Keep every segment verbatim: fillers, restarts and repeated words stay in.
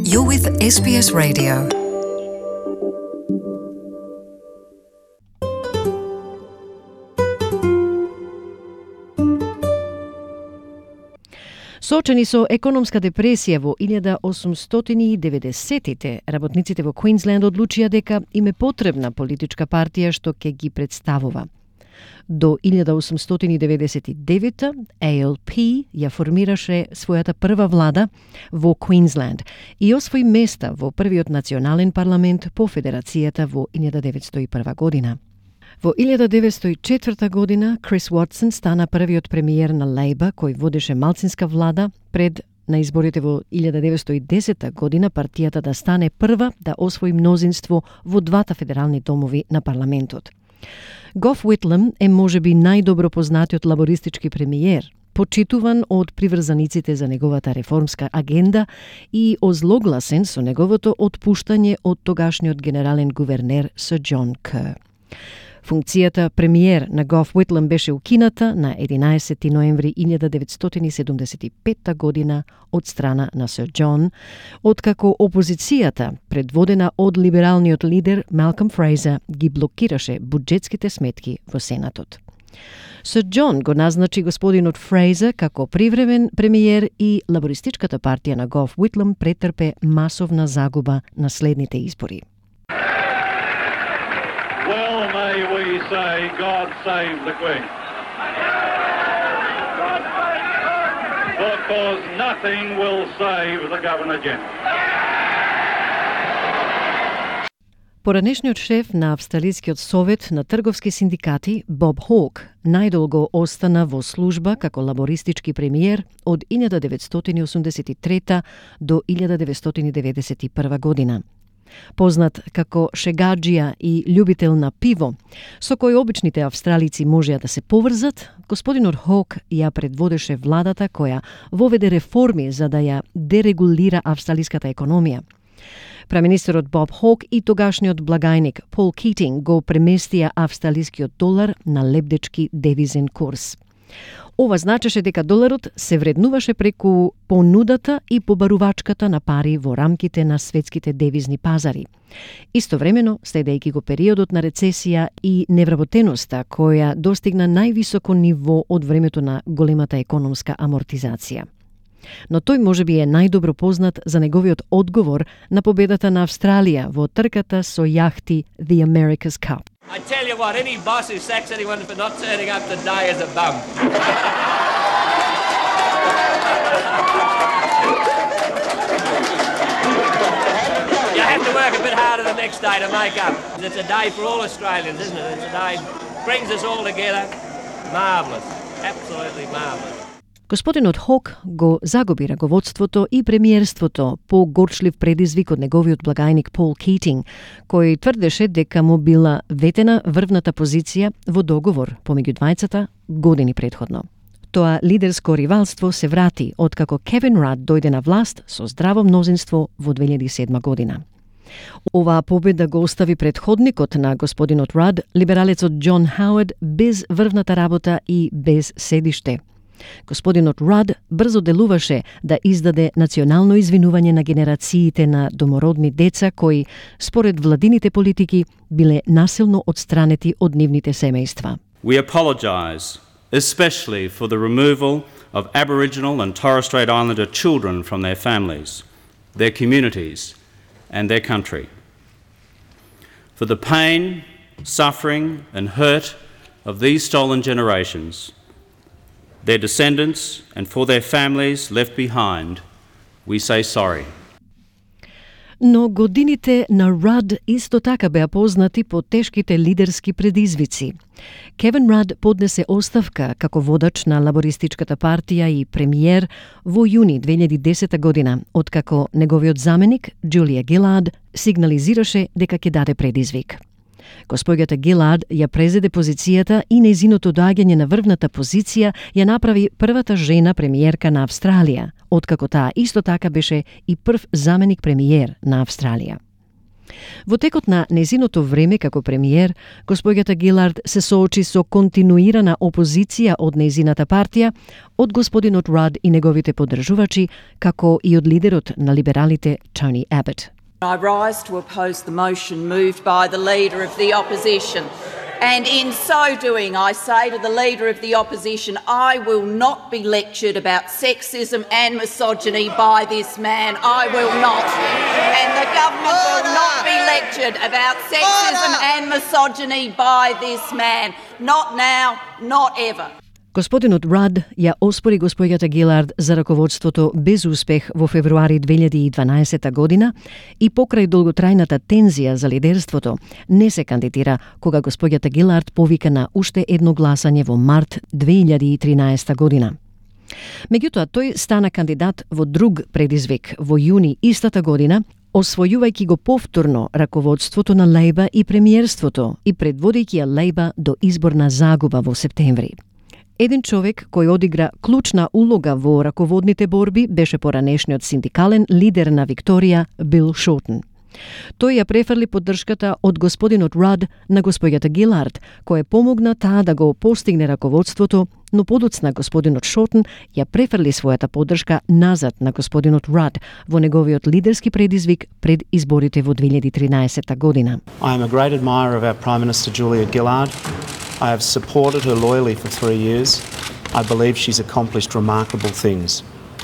You're with S B S Radio. Соочени со економска депресија во илјада осумстотини и деветдесеттите, работниците во Квинсленд одлучија дека им е потребна политичка партија што ќе ги представува. До илјада осумстотини деветдесет и девета А Л П ја формираше својата прва влада во Квинсленд и освои места во првиот национален парламент по федерацијата во илјада деветстотини и прва година. Во илјада деветстотини и четврта година Крис Уотсон стана првиот премиер на Лејба кој водеше малцинска влада пред на изборите во илјада деветстотини и десета година партијата да стане прва да освои мнозинство во двата федерални домови на парламентот. Гоф Уитлем е можеби најдобро познатиот лабористички премиер, почитуван од приврзаниците за неговата реформска агенда и озлогласен со неговото отпуштање од тогашниот генерален гувернер Сир Џон Кер. Функцијата премиер на Гоф Уитлем беше укината на единаесети ноември илјада деветстотини седумдесет и петта година од страна на Сир Џон, откако опозицијата, предводена од либералниот лидер Малком Фрейзер, ги блокираше буџетските сметки во Сенатот. Сир Џон го назначи господинот Фрейзер како привремен премиер и лабористичката партија на Гоф Уитлем претрпе масовна загуба на следните избори. Well, may we say, God save the Queen. Because nothing will save the Governor-General. Поранешниот шеф на Австралискиот совет на трговски синдикати Боб Хок најдолго остана во служба како лабористички премиер од илјада деветстотини осумдесет и трета до илјада деветстотини деветдесет и прва година. Познат како шегаџија и љубител на пиво, со кој обичните австралици можеа да се поврзат, господинот Хок ја предводеше владата која воведе реформи за да ја дерегулира австралиската економија. Преминистерот Боб Хок и тогашниот благајник Пол Китинг го преместија австралискиот долар на лебдечки девизен курс. Ова значеше дека доларот се вреднуваше преку понудата и побарувачката на пари во рамките на светските девизни пазари. Истовремено, следејќи го периодот на рецесија и невработеноста која достигна највисоко ниво од времето на големата економска амортизација. Но тој можеби е најдобро познат за неговиот одговор на победата на Австралија во трката со јахти The America's Cup. I tell you what, any boss who sacks anyone for not turning up today is a bum. You have to work a bit harder the next day to make up. It's a day for all Australians, isn't it? It's a day brings us all together. Marvellous. Absolutely marvellous. Господинот Хок го загуби раководството и премиерството по горчлив предизвик од неговиот благајник Пол Китинг, кој тврдеше дека му била ветена врвната позиција во договор помеѓу двајцата години предходно. Тоа лидерско ривалство се врати откако Кевин Рад дојде на власт со здраво мнозинство во две илјади и седма година. Оваа победа го остави предходникот на господинот Рад, либералецот Џон Хауард, без врвната работа и без седиште. Господинот Рад брзо делуваше да издаде национално извинување на генерациите на домородни деца кои, според владините политики, биле насилно отстранети од нивните семејства. We apologise, especially for the removal of Aboriginal and Torres Strait Islander children from their families, their communities and their country. For the pain, suffering and hurt of these stolen generations, their descendants and for their families left behind, we say sorry. Но годините на Рад исто така беа познати по тешките лидерски предизвици. Кевин Рад поднесе оставка како водач на лабористичката партија и премиер во јуни две илјади и десета година, откако неговиот заменик, Џулија Гилард, сигнализираше дека ќе даде предизвик. Госпоѓата Гилард ја презеде позицијата и нејзиното доаѓање на врвната позиција ја направи првата жена премиерка на Австралија, откако таа исто така беше и прв заменик премиер на Австралија. Во текот на незиното време како премиер, госпоѓата Гилард се соочи со континуирана опозиција од незината партија, од господинот Rudd и неговите поддржувачи, како и од лидерот на либералите Tony Abbott. I rise to oppose the motion moved by the Leader of the Opposition. And in so doing, I say to the Leader of the Opposition, I will not be lectured about sexism and misogyny by this man. I will not. And the government will not be lectured about sexism and misogyny by this man. Not now, not ever. Господинот Rudd ја оспори госпоѓата Гилард за раководството без успех во февруари две илјади и дванаесета година и покрај долготрајната тензија за лидерството не се кандидира кога госпоѓата Гилард повика на уште едно гласање во март две илјади и тринаесета година. Меѓутоа, тој стана кандидат во друг предизвик во јуни истата година, освојувајќи го повторно раководството на Лејба и премиерството и предводејќи ја Лејба до изборна загуба во септември. Еден човек кој одигра клучна улога во раководните борби беше поранешниот синдикален лидер на Викторија Бил Шортон. Тој ја префрли поддршката од господинот Rudd на госпоѓата Гилард, која помогна таа да го постигне раководството, но подоцна господинот Шортон ја префрли својата поддршка назад на господинот Rudd во неговиот лидерски предизвик пред изборите во две илјади и тринаесета година. I am a great admirer of our Prime Minister Julia Gillard. I have supported her loyally for three years. I believe she's accomplished remarkable things.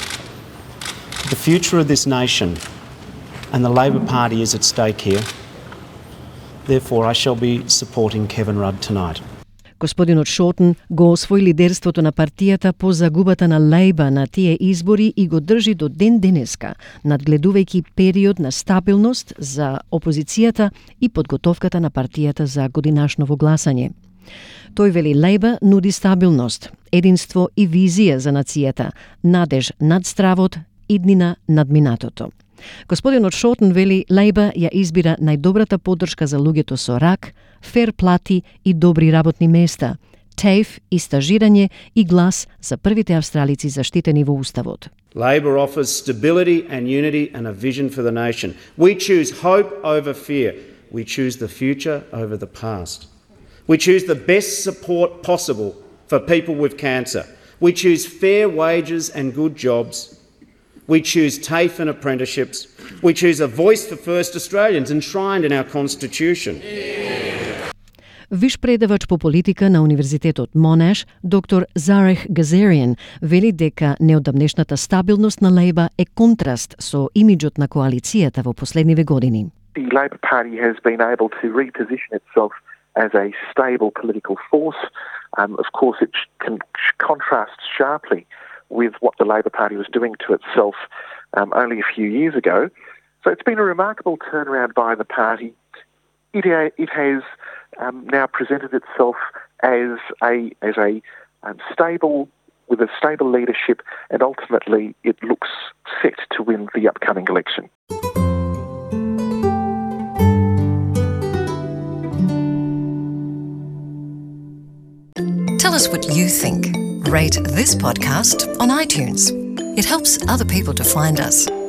The future of this nation and the Labor Party is at stake here. Therefore, I shall be supporting Kevin Rudd tonight. Господинот Шортон го освои лидерството на партијата по загубата на Лејба на тие избори и го држи до ден денеска, надгледувајќи период на стабилност за опозицијата и подготовката на партијата за годинашново гласање. Тој вели Лејба нуди стабилност, единство и визија за нацијата, надеж над стравот, иднина над минатото. Господинот Шортон вели Лејба ја избира најдобрата поддршка за луѓето со рак, фер плати и добри работни места, тейф и стажирање и глас за првите австралици заштитени во Уставот. Labor offers stability and unity and a vision for the nation. We choose hope over fear. We choose the future over the past. We choose the best support possible for people with cancer. We choose fair wages and good jobs. We choose TAFE and apprenticeships. We choose a voice for First Australians enshrined in our Constitution. Виш предавач по политика на Универзитетот Монаш, доктор Zareh Gazarian, вели дека неодамнешната стабилност на Лејба е контраст со имиджот на коалицијата во последниве години. The Labor Party has been able to reposition itself as a stable political force. Um, of course, it can contrast sharply with what the Labor Party was doing to itself um, only a few years ago. So it's been a remarkable turnaround by the party. It, uh, it has um, now presented itself as a as a um, stable, with a stable leadership, and ultimately it looks set to win the upcoming election. Tell us what you think. Rate this podcast on iTunes. It helps other people to find us.